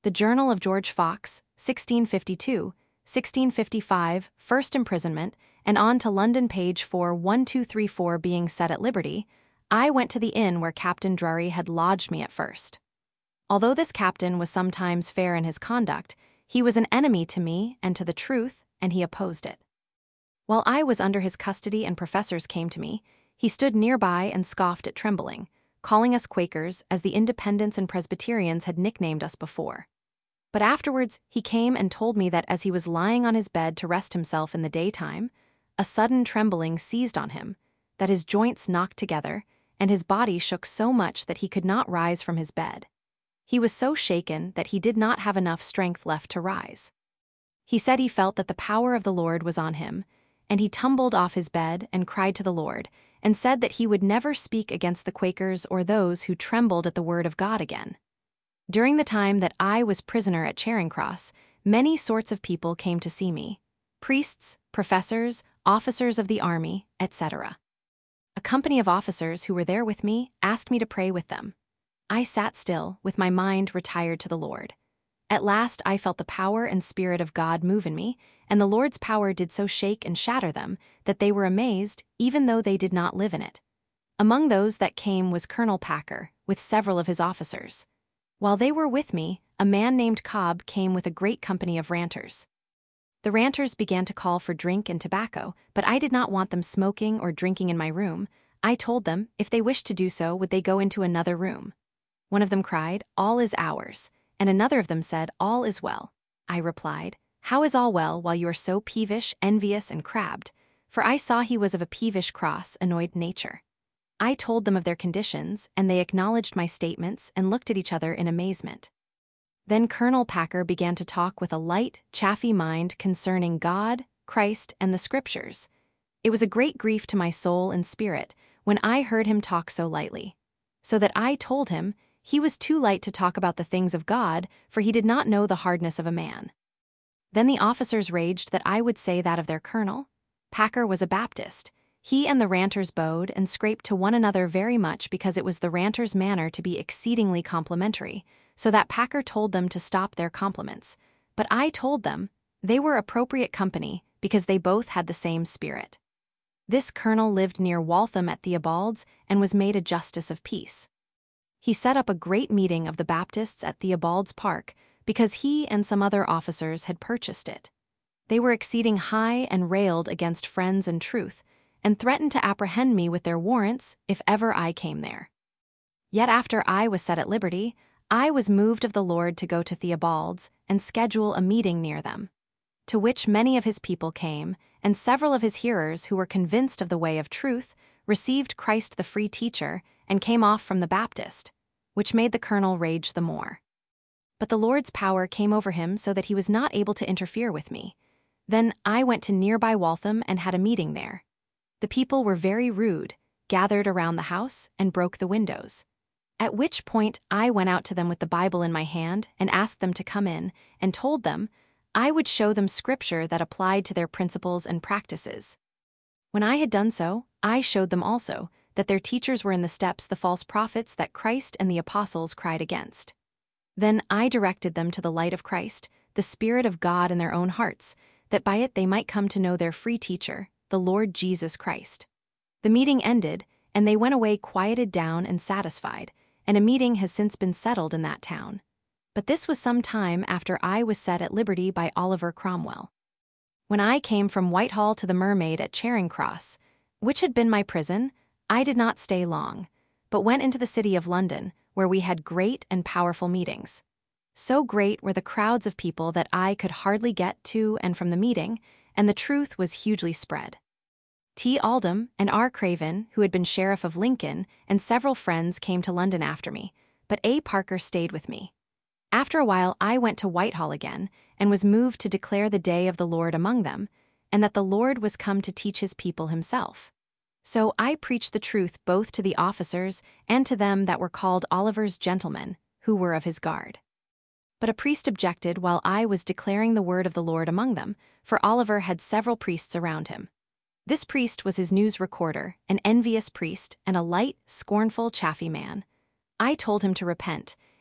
The Journal of George Fox, 1652, 1655, first imprisonment, and on to London page 41234 being set at liberty, I went to the inn where Captain Drury had lodged me at first. Although this captain was sometimes fair in his conduct, he was an enemy to me and to the truth, and he opposed it. While I was under his custody and professors came to me, he stood nearby and scoffed at Trembling, calling us Quakers as the Independents and Presbyterians had nicknamed us before. But afterwards he came and told me that as he was lying on his bed to rest himself in the daytime, a sudden trembling seized on him, that his joints knocked together, and his body shook so much that he could not rise from his bed. He was so shaken that he did not have enough strength left to rise. He said he felt that the power of the Lord was on him, and he tumbled off his bed and cried to the Lord, and said that he would never speak against the Quakers or those who trembled at the word of God again. During the time that I was prisoner at Charing Cross, many sorts of people came to see me: priests, professors, officers of the army, etc. A company of officers who were there with me asked me to pray with them. I sat still, with my mind retired to the Lord. At last I felt the power and Spirit of God move in me, and the Lord's power did so shake and shatter them that they were amazed, even though they did not live in it. Among those that came was Colonel Packer, with several of his officers. While they were with me, a man named Cobb came with a great company of ranters. The ranters began to call for drink and tobacco, but I did not want them smoking or drinking in my room. I told them, if they wished to do so, would they go into another room. One of them cried, "All is ours," and another of them said, "All is well." I replied, "How is all well while you are so peevish, envious, and crabbed?" For I saw he was of a peevish, cross, annoyed nature. I told them of their conditions, and they acknowledged my statements and looked at each other in amazement. Then Colonel Packer began to talk with a light, chaffy mind concerning God, Christ, and the Scriptures. It was a great grief to my soul and spirit when I heard him talk so lightly, so that I told him he was too light to talk about the things of God, for he did not know the hardness of a man. Then the officers raged that I would say that of their colonel. Packer was a Baptist. He and the ranters bowed and scraped to one another very much because it was the ranters' manner to be exceedingly complimentary, so that Packer told them to stop their compliments. But I told them they were appropriate company because they both had the same spirit. This colonel lived near Waltham at Theobald's and was made a justice of peace. He set up a great meeting of the Baptists at Theobald's Park because he and some other officers had purchased it. They were exceeding high and railed against Friends and Truth, and threatened to apprehend me with their warrants if ever I came there. Yet after I was set at liberty, I was moved of the Lord to go to Theobald's and schedule a meeting near them, to which many of his people came, and several of his hearers who were convinced of the way of truth received Christ the free teacher and came off from the Baptist, which made the colonel rage the more. But the Lord's power came over him so that he was not able to interfere with me. Then I went to nearby Waltham and had a meeting there. The people were very rude, gathered around the house, and broke the windows. At which point I went out to them with the Bible in my hand and asked them to come in, and told them I would show them Scripture that applied to their principles and practices. When I had done so, I showed them also that their teachers were in the steps the false prophets that Christ and the apostles cried against. Then I directed them to the light of Christ, the Spirit of God in their own hearts, that by it they might come to know their free teacher, the Lord Jesus Christ. The meeting ended, and they went away quieted down and satisfied, and a meeting has since been settled in that town. But this was some time after I was set at liberty by Oliver Cromwell. When I came from Whitehall to the Mermaid at Charing Cross, which had been my prison, I did not stay long, but went into the city of London, where we had great and powerful meetings. So great were the crowds of people that I could hardly get to and from the meeting, and the truth was hugely spread. T. Aldham and R. Craven, who had been Sheriff of Lincoln, and several friends came to London after me, but A. Parker stayed with me. After a while I went to Whitehall again, and was moved to declare the day of the Lord among them, and that the Lord was come to teach his people himself. So I preached the truth both to the officers and to them that were called Oliver's gentlemen, who were of his guard. But a priest objected while I was declaring the word of the Lord among them, for Oliver had several priests around him. This priest was his news recorder, an envious priest, and a light, scornful, chaffy man. I told him to repent,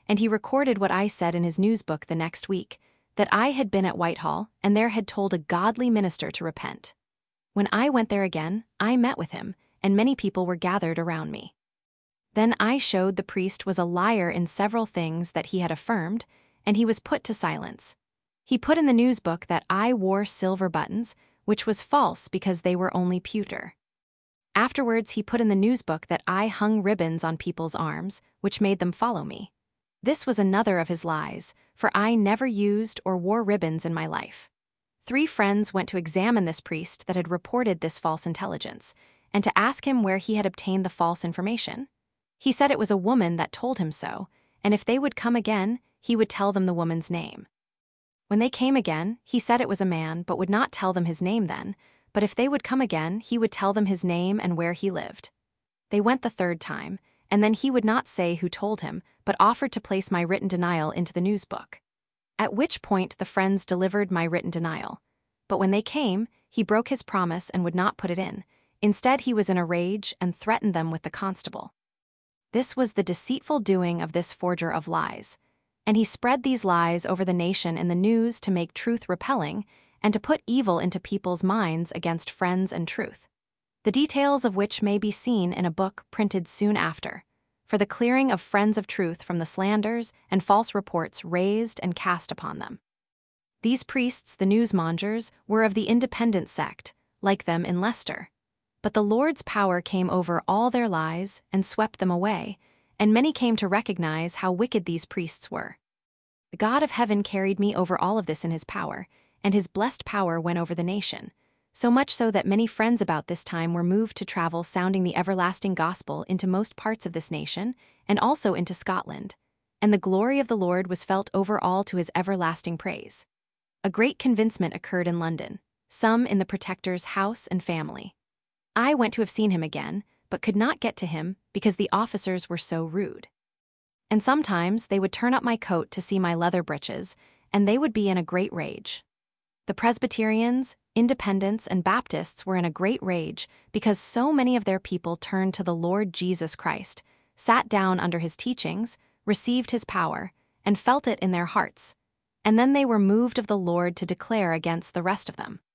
and he recorded what I said in his newsbook the next week, that I had been at Whitehall and there had told a godly minister to repent. When I went there again, I met with him, and many people were gathered around me. Then I showed the priest was a liar in several things that he had affirmed, and he was put to silence. He put in the newsbook that I wore silver buttons, which was false because they were only pewter. Afterwards, he put in the newsbook that I hung ribbons on people's arms, which made them follow me. This was another of his lies, for I never used or wore ribbons in my life. 3 friends went to examine this priest that had reported this false intelligence, and to ask him where he had obtained the false information. He said it was a woman that told him so, and if they would come again, he would tell them the woman's name. When they came again, he said it was a man but would not tell them his name then, but if they would come again, he would tell them his name and where he lived. They went the 3rd time, and then he would not say who told him, but offered to place my written denial into the newsbook. At which point the friends delivered my written denial. But when they came, he broke his promise and would not put it in. Instead, he was in a rage and threatened them with the constable. This was the deceitful doing of this forger of lies. And he spread these lies over the nation in the news to make truth repelling and to put evil into people's minds against friends and truth, the details of which may be seen in a book printed soon after, for the clearing of friends of truth from the slanders and false reports raised and cast upon them. These priests, the newsmongers, were of the independent sect, like them in Leicester. But the Lord's power came over all their lies and swept them away, and many came to recognize how wicked these priests were. The God of heaven carried me over all of this in his power, and his blessed power went over the nation, so much so that many friends about this time were moved to travel sounding the everlasting gospel into most parts of this nation, and also into Scotland, and the glory of the Lord was felt over all to his everlasting praise. A great convincement occurred in London, some in the Protector's house and family. I went to have seen him again, but could not get to him because the officers were so rude. And sometimes they would turn up my coat to see my leather breeches, and they would be in a great rage. The Presbyterians, Independents, and Baptists were in a great rage because so many of their people turned to the Lord Jesus Christ, sat down under his teachings, received his power, and felt it in their hearts, and then they were moved of the Lord to declare against the rest of them.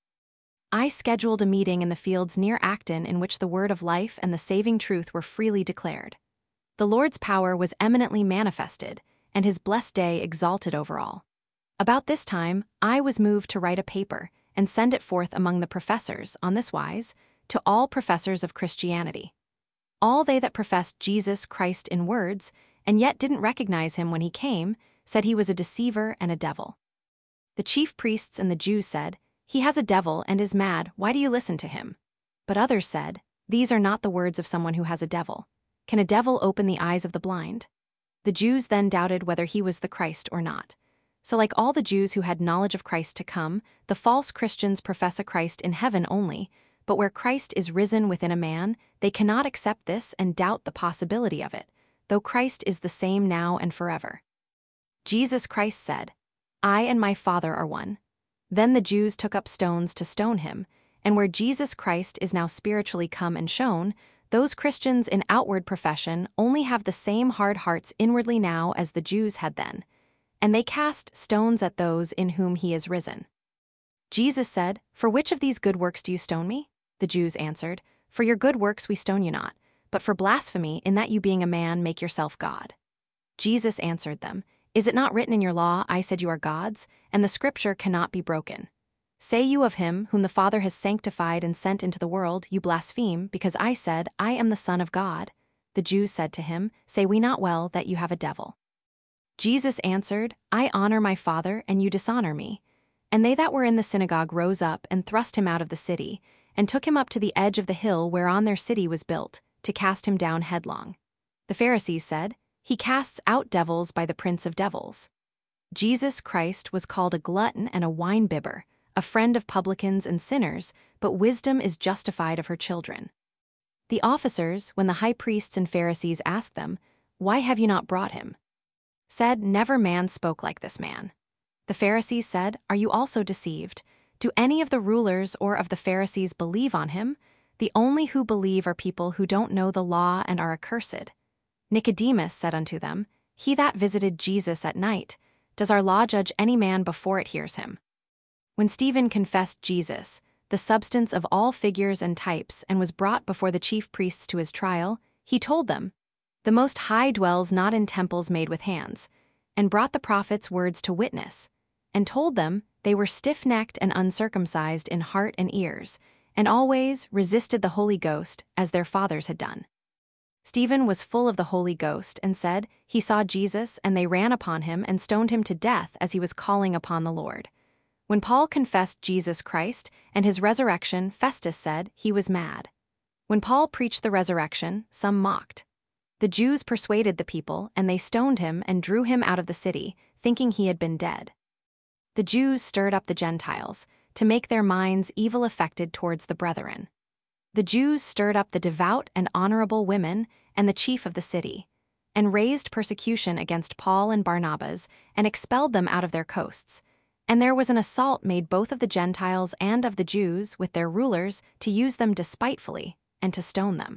I scheduled a meeting in the fields near Acton in which the word of life and the saving truth were freely declared. The Lord's power was eminently manifested, and his blessed day exalted over all. About this time, I was moved to write a paper and send it forth among the professors on this wise, to all professors of Christianity. All they that professed Jesus Christ in words, and yet didn't recognize him when he came, said he was a deceiver and a devil. The chief priests and the Jews said, "He has a devil and is mad, why do you listen to him?" But others said, "These are not the words of someone who has a devil. Can a devil open the eyes of the blind?" The Jews then doubted whether he was the Christ or not. So like all the Jews who had knowledge of Christ to come, the false Christians profess a Christ in heaven only, but where Christ is risen within a man, they cannot accept this and doubt the possibility of it, though Christ is the same now and forever. Jesus Christ said, "I and my Father are one." Then the Jews took up stones to stone him, and where Jesus Christ is now spiritually come and shown, those Christians in outward profession only have the same hard hearts inwardly now as the Jews had then, and they cast stones at those in whom he is risen. Jesus said, "For which of these good works do you stone me?" The Jews answered, "For your good works we stone you not, but for blasphemy, in that you being a man make yourself God." Jesus answered them, "Is it not written in your law, I said you are gods, and the scripture cannot be broken? Say you of him whom the Father has sanctified and sent into the world, you blaspheme, because I said, I am the Son of God." The Jews said to him, "Say we not well that you have a devil?" Jesus answered, "I honor my Father, and you dishonor me." And they that were in the synagogue rose up and thrust him out of the city, and took him up to the edge of the hill whereon their city was built, to cast him down headlong. The Pharisees said, "He casts out devils by the prince of devils." Jesus Christ was called a glutton and a wine-bibber, a friend of publicans and sinners, but wisdom is justified of her children. The officers, when the high priests and Pharisees asked them, "Why have you not brought him?" said, "Never man spoke like this man." The Pharisees said, "Are you also deceived? Do any of the rulers or of the Pharisees believe on him? The only who believe are people who don't know the law and are accursed." Nicodemus said unto them, He that visited Jesus at night, does our law judge any man before it hears him? When Stephen confessed Jesus, the substance of all figures and types, and was brought before the chief priests to his trial, he told them, "The Most High dwells not in temples made with hands," and brought the prophets' words to witness, and told them they were stiff-necked and uncircumcised in heart and ears, and always resisted the Holy Ghost as their fathers had done. Stephen was full of the Holy Ghost and said he saw Jesus, and they ran upon him and stoned him to death as he was calling upon the Lord. When Paul confessed Jesus Christ and his resurrection, Festus said he was mad. When Paul preached the resurrection, some mocked. The Jews persuaded the people, and they stoned him and drew him out of the city, thinking he had been dead. The Jews stirred up the Gentiles, to make their minds evil affected towards the brethren. The Jews stirred up the devout and honorable women and the chief of the city, and raised persecution against Paul and Barnabas, and expelled them out of their coasts. And there was an assault made both of the Gentiles and of the Jews with their rulers to use them despitefully, and to stone them.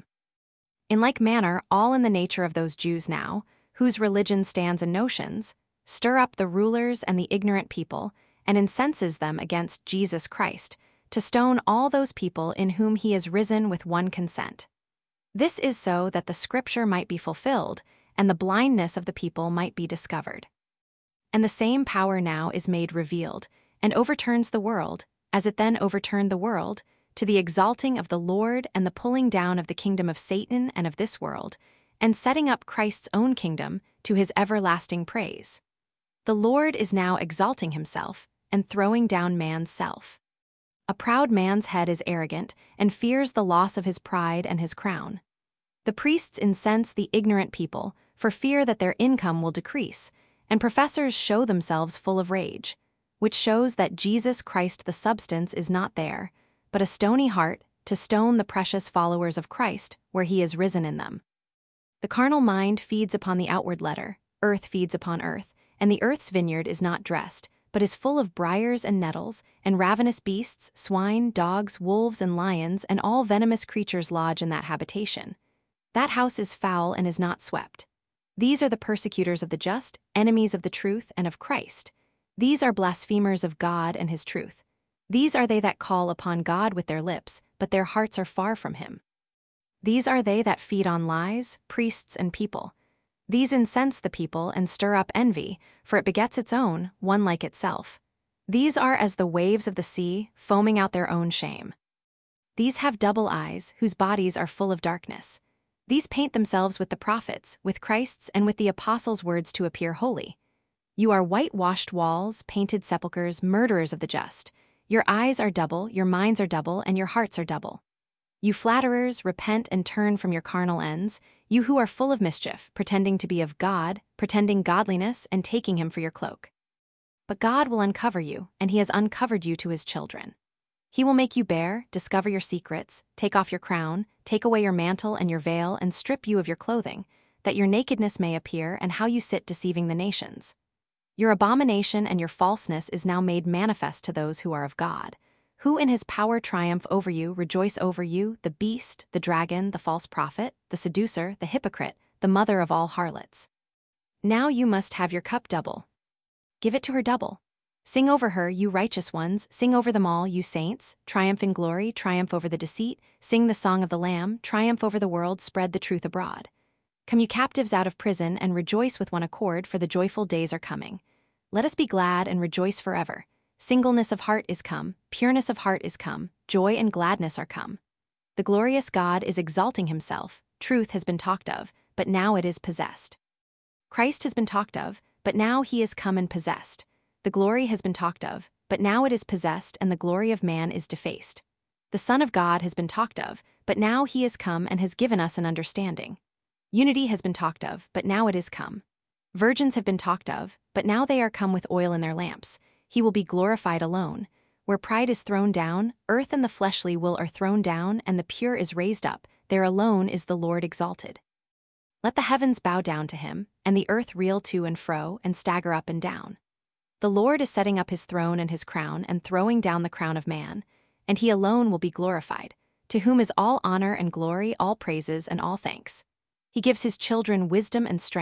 In like manner, all in the nature of those Jews now, whose religion stands in notions, stir up the rulers and the ignorant people, and incenses them against Jesus Christ, to stone all those people in whom he is risen with one consent. This is so that the scripture might be fulfilled, and the blindness of the people might be discovered. And the same power now is made revealed, and overturns the world, as it then overturned the world, to the exalting of the Lord and the pulling down of the kingdom of Satan and of this world, and setting up Christ's own kingdom to his everlasting praise. The Lord is now exalting himself, and throwing down man's self. A proud man's head is arrogant, and fears the loss of his pride and his crown. The priests incense the ignorant people, for fear that their income will decrease, and professors show themselves full of rage, which shows that Jesus Christ the substance is not there, but a stony heart, to stone the precious followers of Christ, where he is risen in them. The carnal mind feeds upon the outward letter, earth feeds upon earth, and the earth's vineyard is not dressed, but is full of briars and nettles, and ravenous beasts, swine, dogs, wolves, and lions, and all venomous creatures lodge in that habitation. That house is foul and is not swept. These are the persecutors of the just, enemies of the truth and of Christ. These are blasphemers of God and his truth. These are they that call upon God with their lips, but their hearts are far from him. These are they that feed on lies, priests and people. These incense the people and stir up envy, for it begets its own, one like itself. These are as the waves of the sea, foaming out their own shame. These have double eyes, whose bodies are full of darkness. These paint themselves with the prophets, with Christ's and with the apostles' words to appear holy. You are whitewashed walls, painted sepulchres, murderers of the just. Your eyes are double, your minds are double, and your hearts are double. You flatterers, repent and turn from your carnal ends, you who are full of mischief, pretending to be of God, pretending godliness, and taking him for your cloak. But God will uncover you, and he has uncovered you to his children. He will make you bare, discover your secrets, take off your crown, take away your mantle and your veil, and strip you of your clothing, that your nakedness may appear, and how you sit deceiving the nations. Your abomination and your falseness is now made manifest to those who are of God, who in his power triumph over you, rejoice over you, the beast, the dragon, the false prophet, the seducer, the hypocrite, the mother of all harlots. Now you must have your cup double. Give it to her double. Sing over her, you righteous ones, sing over them all, you saints, triumph in glory, triumph over the deceit, sing the song of the Lamb, triumph over the world, spread the truth abroad. Come you captives out of prison, and rejoice with one accord, for the joyful days are coming. Let us be glad and rejoice forever. Singleness of heart is come, pureness of heart is come, joy and gladness are come. The glorious God is exalting himself, truth has been talked of, but now it is possessed. Christ has been talked of, but now he is come and possessed. The glory has been talked of, but now it is possessed, and the glory of man is defaced. The Son of God has been talked of, but now he is come and has given us an understanding. Unity has been talked of, but now it is come. Virgins have been talked of, but now they are come with oil in their lamps. He will be glorified alone. Where pride is thrown down, earth and the fleshly will are thrown down, and the pure is raised up, there alone is the Lord exalted. Let the heavens bow down to him, and the earth reel to and fro, and stagger up and down. The Lord is setting up his throne and his crown, and throwing down the crown of man, and he alone will be glorified, to whom is all honor and glory, all praises and all thanks. He gives his children wisdom and strength,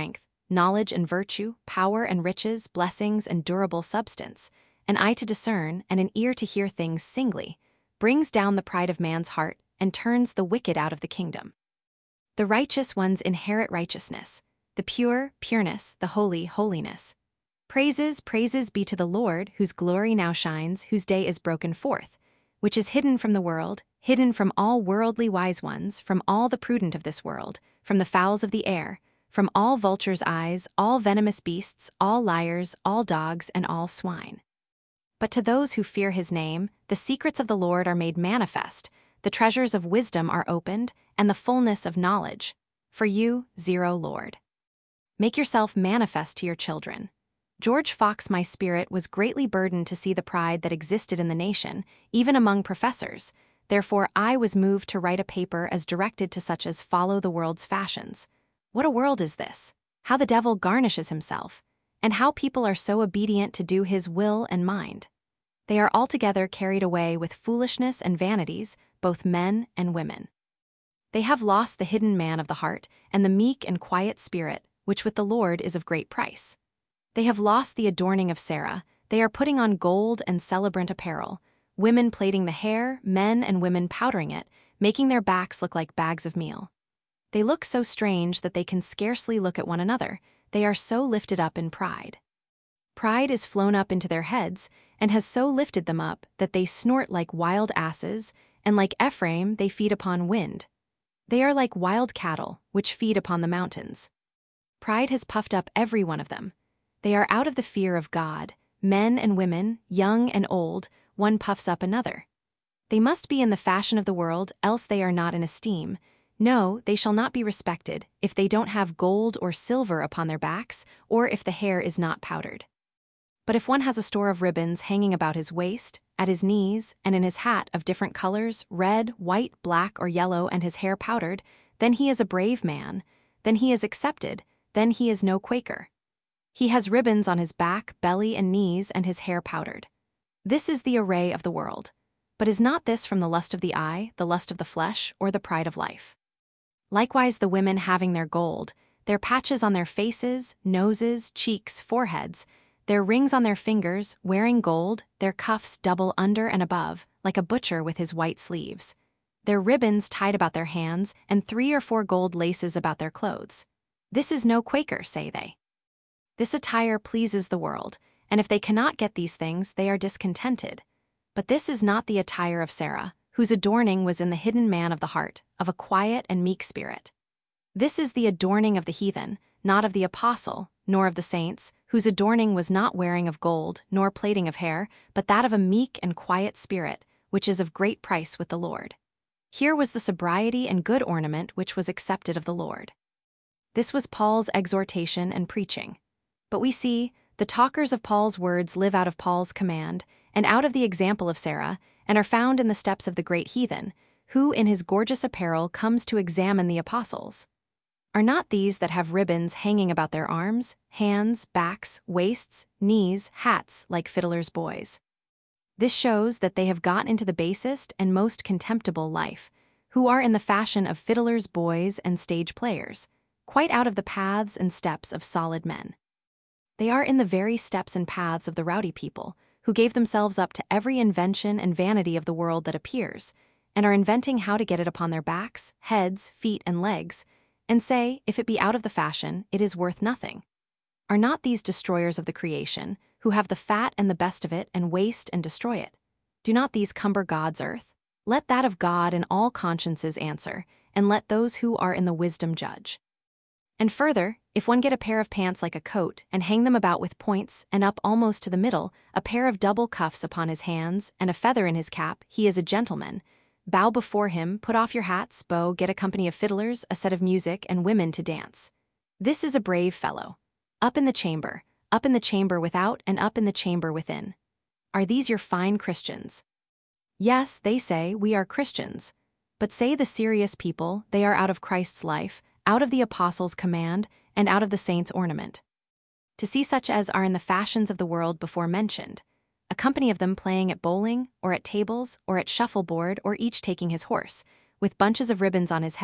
knowledge and virtue, power and riches, blessings and durable substance, an eye to discern and an ear to hear things singly, brings down the pride of man's heart and turns the wicked out of the kingdom. The righteous ones inherit righteousness, the pure, pureness, the holy, holiness. Praises, praises be to the Lord, whose glory now shines, whose day is broken forth, which is hidden from the world, hidden from all worldly wise ones, from all the prudent of this world, from the fowls of the air, from all vultures' eyes, all venomous beasts, all liars, all dogs, and all swine. But to those who fear his name, the secrets of the Lord are made manifest, the treasures of wisdom are opened, and the fullness of knowledge. For you, Lord. Make yourself manifest to your children. George Fox, my spirit was greatly burdened to see the pride that existed in the nation, even among professors. Therefore I was moved to write a paper as directed to such as follow the world's fashions. What a world is this! How the devil garnishes himself, and how people are so obedient to do his will and mind. They are altogether carried away with foolishness and vanities, both men and women. They have lost the hidden man of the heart, and the meek and quiet spirit, which with the Lord is of great price. They have lost the adorning of Sarah, they are putting on gold and celebrant apparel, women plaiting the hair, men and women powdering it, making their backs look like bags of meal. They look so strange that they can scarcely look at one another, they are so lifted up in pride. Pride is flown up into their heads, and has so lifted them up that they snort like wild asses, and like Ephraim they feed upon wind. They are like wild cattle, which feed upon the mountains. Pride has puffed up every one of them. They are out of the fear of God, men and women, young and old, one puffs up another. They must be in the fashion of the world, else they are not in esteem. No, they shall not be respected, if they don't have gold or silver upon their backs, or if the hair is not powdered. But if one has a store of ribbons hanging about his waist, at his knees, and in his hat of different colors, red, white, black, or yellow, and his hair powdered, then he is a brave man, then he is accepted, then he is no Quaker. He has ribbons on his back, belly, and knees, and his hair powdered. This is the array of the world. But is not this from the lust of the eye, the lust of the flesh, or the pride of life? Likewise the women having their gold, their patches on their faces, noses, cheeks, foreheads, their rings on their fingers, wearing gold, their cuffs double under and above, like a butcher with his white sleeves, their ribbons tied about their hands, and 3 or 4 gold laces about their clothes. This is no Quaker, say they. This attire pleases the world, and if they cannot get these things, they are discontented. But this is not the attire of Sarah, whose adorning was in the hidden man of the heart, of a quiet and meek spirit. This is the adorning of the heathen, not of the apostle, nor of the saints, whose adorning was not wearing of gold, nor plaiting of hair, but that of a meek and quiet spirit, which is of great price with the Lord. Here was the sobriety and good ornament which was accepted of the Lord. This was Paul's exhortation and preaching. But we see, the talkers of Paul's words live out of Paul's command, and out of the example of Sarah, and are found in the steps of the great heathen, who in his gorgeous apparel comes to examine the apostles. Are not these that have ribbons hanging about their arms, hands, backs, waists, knees, hats, like fiddlers' boys? This shows that they have got into the basest and most contemptible life, who are in the fashion of fiddlers' boys and stage players, quite out of the paths and steps of solid men. They are in the very steps and paths of the rowdy people, who gave themselves up to every invention and vanity of the world that appears, and are inventing how to get it upon their backs, heads, feet, and legs, and say, if it be out of the fashion, it is worth nothing. Are not these destroyers of the creation, who have the fat and the best of it and waste and destroy it? Do not these cumber God's earth? Let that of God in all consciences answer, and let those who are in the wisdom judge. And further, if one get a pair of pants like a coat, and hang them about with points, and up almost to the middle, a pair of double cuffs upon his hands, and a feather in his cap, he is a gentleman. Bow before him, put off your hats, bow, get a company of fiddlers, a set of music, and women to dance. This is a brave fellow. Up in the chamber without, and up in the chamber within. Are these your fine Christians? Yes, they say, we are Christians. But say the serious people, they are out of Christ's life, out of the apostles' command, and out of the saints' ornament. To see such as are in the fashions of the world before mentioned, a company of them playing at bowling, or at tables, or at shuffleboard, or each taking his horse, with bunches of ribbons on his head,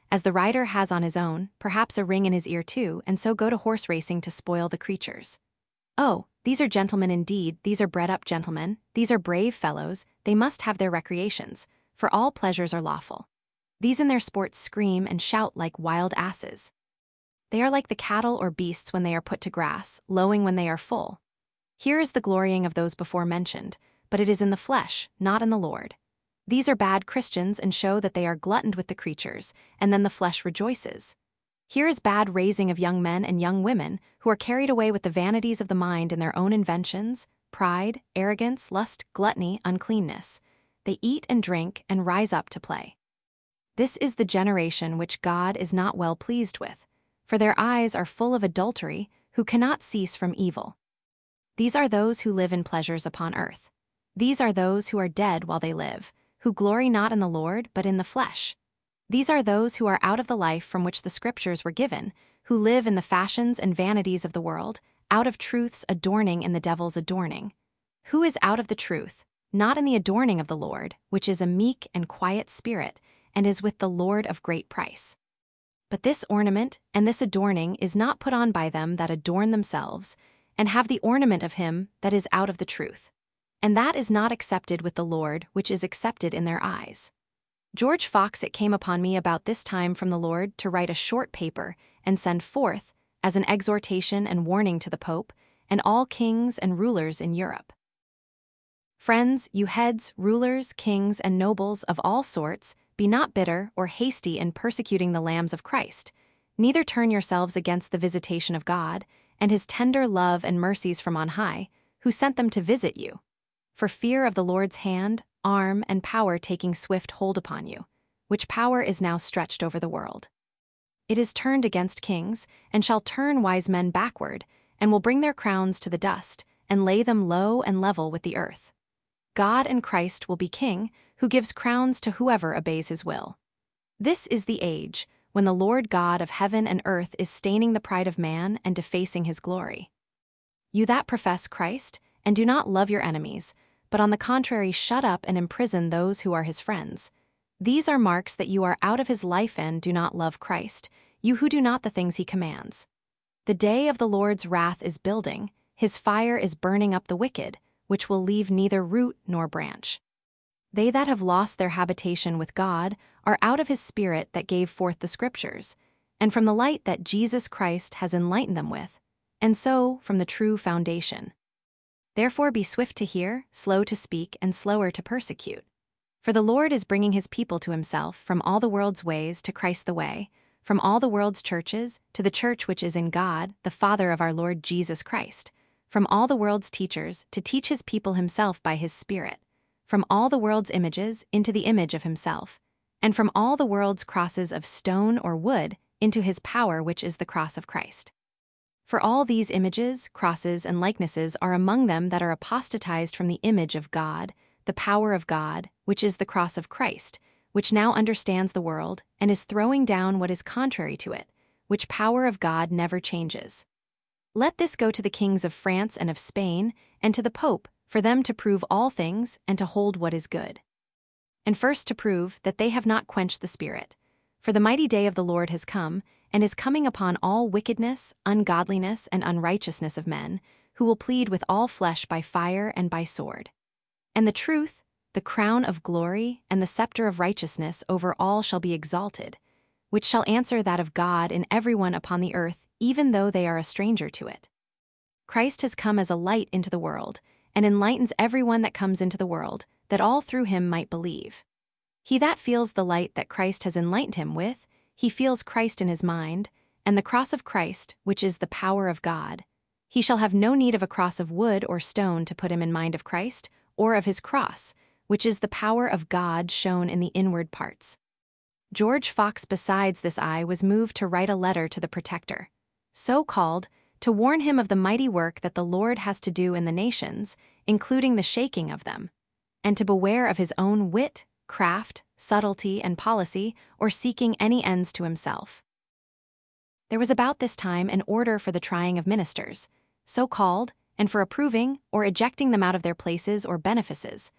as the rider has on his own, perhaps a ring in his ear too, and so go to horse racing to spoil the creatures. Oh, these are gentlemen indeed, these are bred-up gentlemen, these are brave fellows, they must have their recreations, for all pleasures are lawful. These in their sports scream and shout like wild asses. They are like the cattle or beasts when they are put to grass, lowing when they are full. Here is the glorying of those before mentioned, but it is in the flesh, not in the Lord. These are bad Christians and show that they are gluttoned with the creatures, and then the flesh rejoices. Here is bad raising of young men and young women who are carried away with the vanities of the mind in their own inventions, pride, arrogance, lust, gluttony, uncleanness. They eat and drink and rise up to play. This is the generation which God is not well pleased with, for their eyes are full of adultery, who cannot cease from evil. These are those who live in pleasures upon earth. These are those who are dead while they live, who glory not in the Lord but in the flesh. These are those who are out of the life from which the Scriptures were given, who live in the fashions and vanities of the world, out of truth's adorning and the devil's adorning. Who is out of the truth? Not in the adorning of the Lord, which is a meek and quiet spirit, and is with the Lord of great price. But this ornament and this adorning is not put on by them that adorn themselves, and have the ornament of him that is out of the truth. And that is not accepted with the Lord, which is accepted in their eyes. George Fox, it came upon me about this time from the Lord to write a short paper and send forth, as an exhortation and warning to the Pope, and all kings and rulers in Europe. Friends, you heads, rulers, kings, and nobles of all sorts, be not bitter or hasty in persecuting the lambs of Christ, neither turn yourselves against the visitation of God, and his tender love and mercies from on high, who sent them to visit you. For fear of the Lord's hand, arm, and power taking swift hold upon you, which power is now stretched over the world. It is turned against kings, and shall turn wise men backward, and will bring their crowns to the dust, and lay them low and level with the earth. God and Christ will be king, who gives crowns to whoever obeys his will. This is the age, when the Lord God of heaven and earth is staining the pride of man and defacing his glory. You that profess Christ, and do not love your enemies, but on the contrary shut up and imprison those who are his friends. These are marks that you are out of his life and do not love Christ, you who do not the things he commands. The day of the Lord's wrath is building, his fire is burning up the wicked, which will leave neither root nor branch. They that have lost their habitation with God are out of his Spirit that gave forth the Scriptures, and from the light that Jesus Christ has enlightened them with, and so from the true foundation. Therefore be swift to hear, slow to speak, and slower to persecute. For the Lord is bringing his people to himself from all the world's ways to Christ the way, from all the world's churches to the church which is in God, the Father of our Lord Jesus Christ, from all the world's teachers to teach his people himself by his Spirit, from all the world's images into the image of himself, and from all the world's crosses of stone or wood into his power which is the cross of Christ. For all these images, crosses, and likenesses are among them that are apostatized from the image of God, the power of God, which is the cross of Christ, which now understands the world, and is throwing down what is contrary to it, which power of God never changes. Let this go to the kings of France and of Spain, and to the Pope, for them to prove all things, and to hold what is good. And first to prove that they have not quenched the Spirit. For the mighty day of the Lord has come, and is coming upon all wickedness, ungodliness, and unrighteousness of men, who will plead with all flesh by fire and by sword. And the truth, the crown of glory, and the scepter of righteousness over all shall be exalted, which shall answer that of God in everyone upon the earth, even though they are a stranger to it. Christ has come as a light into the world, and enlightens everyone that comes into the world, that all through him might believe. He that feels the light that Christ has enlightened him with, he feels Christ in his mind, and the cross of Christ, which is the power of God. He shall have no need of a cross of wood or stone to put him in mind of Christ, or of his cross, which is the power of God shown in the inward parts. George Fox, besides this, I was moved to write a letter to the Protector, so called, to warn him of the mighty work that the Lord has to do in the nations, including the shaking of them, and to beware of his own wit, craft, subtlety, and policy, or seeking any ends to himself. There was about this time an order for the trying of ministers, so called, and for approving or ejecting them out of their places or benefices,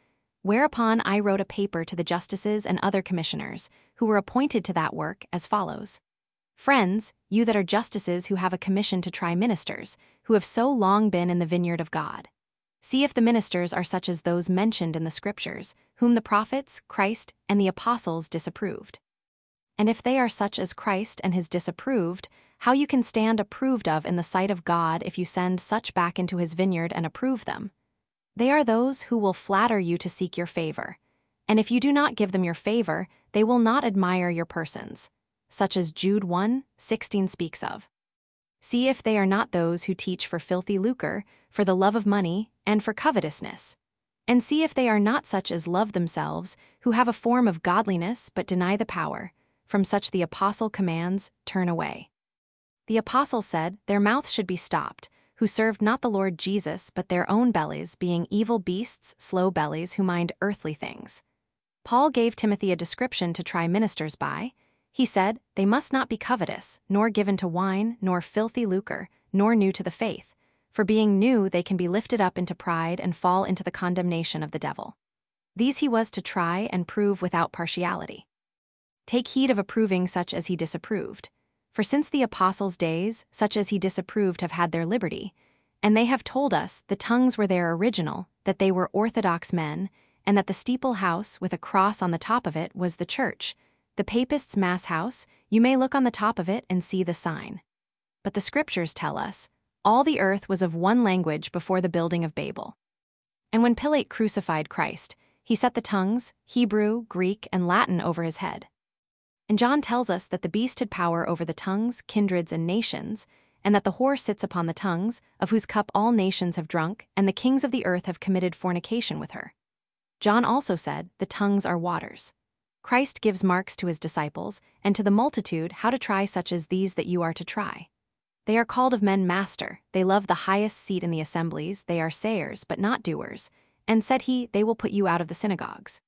Whereupon I wrote a paper to the justices and other commissioners, who were appointed to that work, as follows. Friends, you that are justices who have a commission to try ministers, who have so long been in the vineyard of God. See if the ministers are such as those mentioned in the Scriptures, whom the prophets, Christ, and the apostles disapproved. And if they are such as Christ and his disapproved, how you can stand approved of in the sight of God if you send such back into his vineyard and approve them? They are those who will flatter you to seek your favor. And if you do not give them your favor, they will not admire your persons, such as Jude 1:16 speaks of. See if they are not those who teach for filthy lucre, for the love of money, and for covetousness. And see if they are not such as love themselves, who have a form of godliness but deny the power. From such the apostle commands, turn away. The apostle said their mouths should be stopped, who served not the Lord Jesus but their own bellies, being evil beasts, slow bellies, who mind earthly things. Paul gave Timothy a description to try ministers by. He said, they must not be covetous, nor given to wine, nor filthy lucre, nor new to the faith, for being new they can be lifted up into pride and fall into the condemnation of the devil. These he was to try and prove without partiality. Take heed of approving such as he disapproved. For since the apostles' days, such as he disapproved have had their liberty, and they have told us the tongues were their original, that they were orthodox men, and that the steeple house with a cross on the top of it was the church, the papists' mass house. You may look on the top of it and see the sign. But the Scriptures tell us, all the earth was of one language before the building of Babel. And when Pilate crucified Christ, he set the tongues, Hebrew, Greek, and Latin over his head. And John tells us that the beast had power over the tongues, kindreds, and nations, and that the whore sits upon the tongues, of whose cup all nations have drunk, and the kings of the earth have committed fornication with her. John also said, the tongues are waters. Christ gives marks to his disciples, and to the multitude how to try such as these that you are to try. They are called of men master, they love the highest seat in the assemblies, they are sayers but not doers, and said he, they will put you out of the synagogues.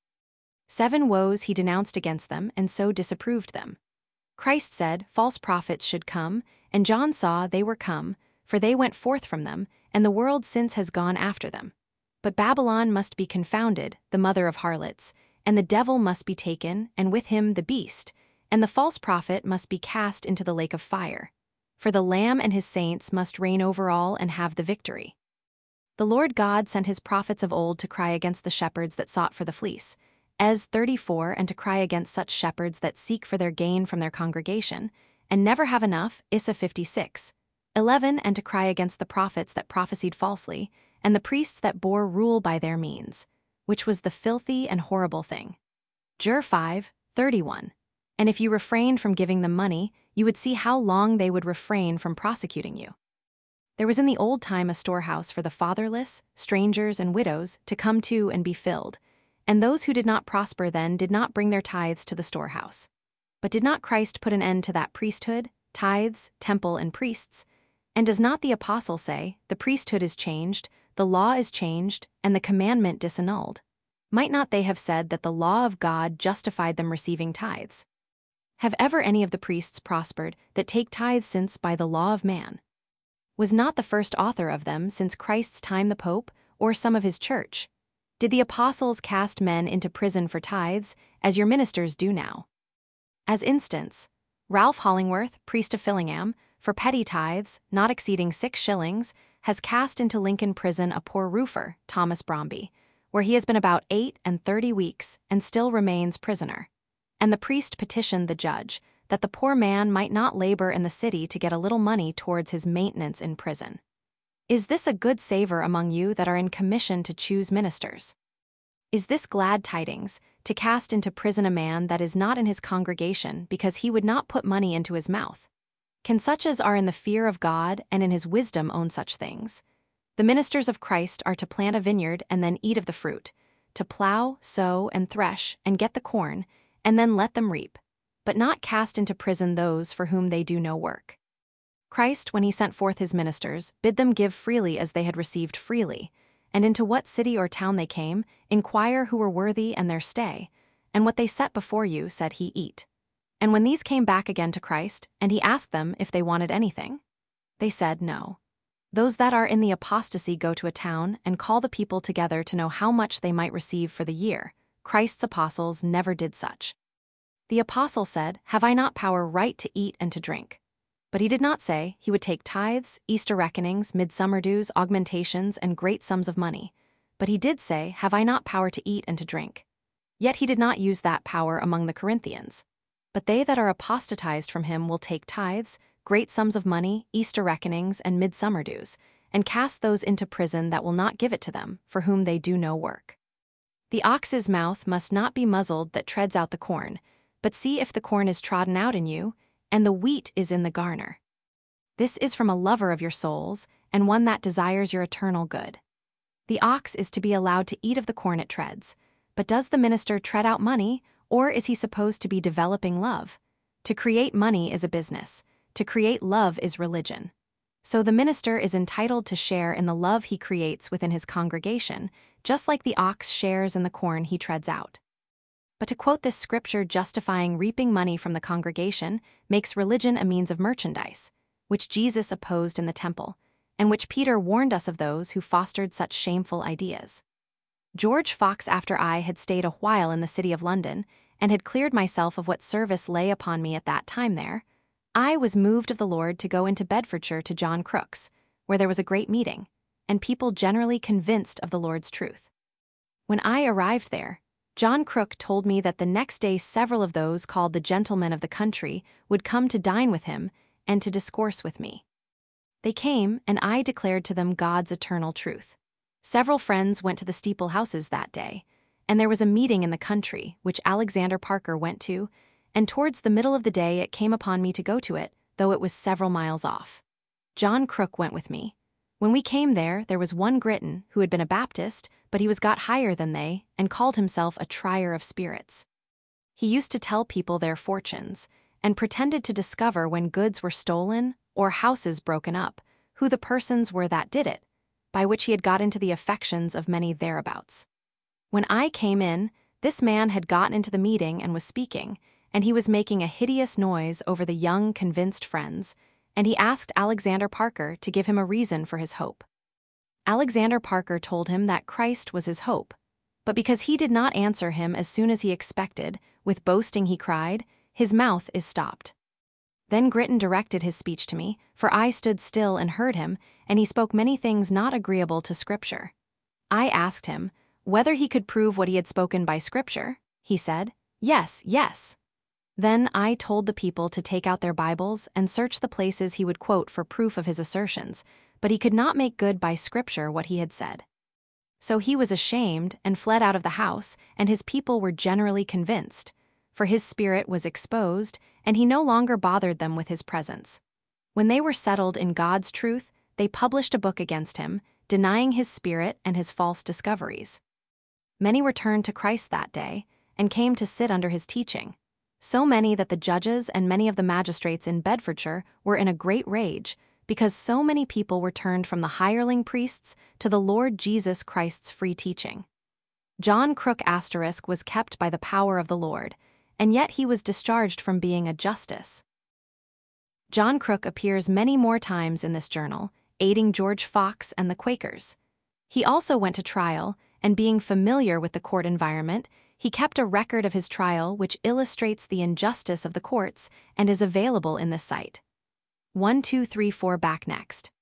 7 woes he denounced against them, and so disapproved them. Christ said false prophets should come, and John saw they were come, for they went forth from them, and the world since has gone after them. But Babylon must be confounded, the mother of harlots, and the devil must be taken, and with him the beast, and the false prophet must be cast into the lake of fire. For the Lamb and his saints must reign over all and have the victory. The Lord God sent his prophets of old to cry against the shepherds that sought for the fleece, Ez 34, and to cry against such shepherds that seek for their gain from their congregation, and never have enough, Issa 56:11, and to cry against the prophets that prophesied falsely, and the priests that bore rule by their means, which was the filthy and horrible thing. Jer 5:31. And if you refrained from giving them money, you would see how long they would refrain from prosecuting you. There was in the old time a storehouse for the fatherless, strangers, and widows to come to and be filled, and those who did not prosper then did not bring their tithes to the storehouse. But did not Christ put an end to that priesthood, tithes, temple, and priests? And does not the apostle say, the priesthood is changed, the law is changed, and the commandment disannulled? Might not they have said that the law of God justified them receiving tithes? Have ever any of the priests prospered that take tithes since by the law of man? Was not the first author of them since Christ's time the Pope, or some of his church? Did the apostles cast men into prison for tithes, as your ministers do now? As instance, Ralph Hollingworth, priest of Fillingham, for petty tithes, not exceeding 6 shillings, has cast into Lincoln prison a poor roofer, Thomas Bromby, where he has been about 38 weeks, and still remains prisoner. And the priest petitioned the judge, that the poor man might not labor in the city to get a little money towards his maintenance in prison. Is this a good savor among you that are in commission to choose ministers? Is this glad tidings, to cast into prison a man that is not in his congregation because he would not put money into his mouth? Can such as are in the fear of God and in his wisdom own such things? The ministers of Christ are to plant a vineyard and then eat of the fruit, to plow, sow, and thresh, and get the corn, and then let them reap, but not cast into prison those for whom they do no work. Christ, when he sent forth his ministers, bid them give freely as they had received freely, and into what city or town they came, inquire who were worthy and their stay, and what they set before you, said he, eat. And when these came back again to Christ, and he asked them if they wanted anything, they said no. Those that are in the apostasy go to a town and call the people together to know how much they might receive for the year. Christ's apostles never did such. The apostle said, "Have I not power right to eat and to drink?" But he did not say he would take tithes, Easter reckonings, midsummer dues, augmentations, and great sums of money. But he did say, "Have I not power to eat and to drink?" Yet he did not use that power among the Corinthians. But they that are apostatized from him will take tithes, great sums of money, Easter reckonings, and midsummer dues, and cast those into prison that will not give it to them, for whom they do no work. The ox's mouth must not be muzzled that treads out the corn, but see if the corn is trodden out in you, and the wheat is in the garner. This is from a lover of your souls, and one that desires your eternal good. The ox is to be allowed to eat of the corn it treads, but does the minister tread out money, or is he supposed to be developing love? To create money is a business. To create love is religion. So the minister is entitled to share in the love he creates within his congregation, just like the ox shares in the corn he treads out. But to quote this scripture justifying reaping money from the congregation makes religion a means of merchandise, which Jesus opposed in the temple, and which Peter warned us of those who fostered such shameful ideas. George Fox, after I had stayed a while in the city of London, and had cleared myself of what service lay upon me at that time there, I was moved of the Lord to go into Bedfordshire to John Crooks, where there was a great meeting, and people generally convinced of the Lord's truth. When I arrived there, John Crook told me that the next day several of those called the gentlemen of the country would come to dine with him and to discourse with me. They came, and I declared to them God's eternal truth. Several friends went to the steeple houses that day, and there was a meeting in the country, which Alexander Parker went to, and towards the middle of the day it came upon me to go to it, though it was several miles off. John Crook went with me. When we came there was one Gritton, who had been a Baptist, but he was got higher than they, and called himself a trier of spirits. He used to tell people their fortunes, and pretended to discover when goods were stolen or houses broken up, who the persons were that did it, by which he had got into the affections of many thereabouts. When I came in, this man had gotten into the meeting and was speaking, and he was making a hideous noise over the young, convinced friends, and he asked Alexander Parker to give him a reason for his hope. Alexander Parker told him that Christ was his hope, but because he did not answer him as soon as he expected, with boasting he cried, "His mouth is stopped." Then Gritton directed his speech to me, for I stood still and heard him, and he spoke many things not agreeable to Scripture. I asked him whether he could prove what he had spoken by Scripture. He said, "Yes, yes." Then I told the people to take out their Bibles and search the places he would quote for proof of his assertions, but he could not make good by Scripture what he had said. So he was ashamed and fled out of the house, and his people were generally convinced, for his spirit was exposed, and he no longer bothered them with his presence. When they were settled in God's truth, they published a book against him, denying his spirit and his false discoveries. Many returned to Christ that day, and came to sit under his teaching. So many that the judges and many of the magistrates in Bedfordshire were in a great rage, because so many people were turned from the hireling priests to the Lord Jesus Christ's free teaching. John Crook * was kept by the power of the Lord, and yet he was discharged from being a justice. John Crook appears many more times in this journal, aiding George Fox and the Quakers. He also went to trial, and being familiar with the court environment, he kept a record of his trial which illustrates the injustice of the courts and is available in this site. 1234 back next.